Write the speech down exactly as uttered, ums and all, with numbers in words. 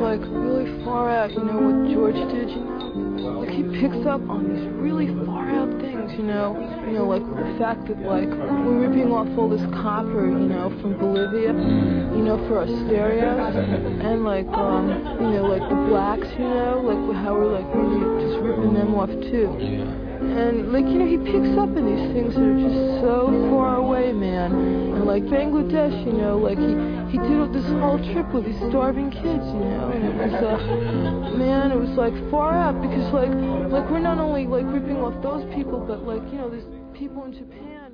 like really far out, you know, what George did, you know? Like he picks up on these really far out things, you know? You know, like the fact that like we're ripping off all this copper, you know, from Bolivia, you know, for our stereos, and like, um, you know, like the blacks, you know, like how we're like really just ripping them off too. And, like, you know, he picks up on these things that are just so far away, man. And, like, Bangladesh, you know, like, he, he did this whole trip with these starving kids, you know, and it was, uh, man, it was, like, far out because, like, like, we're not only, like, ripping off those people, but, like, you know, there's people in Japan.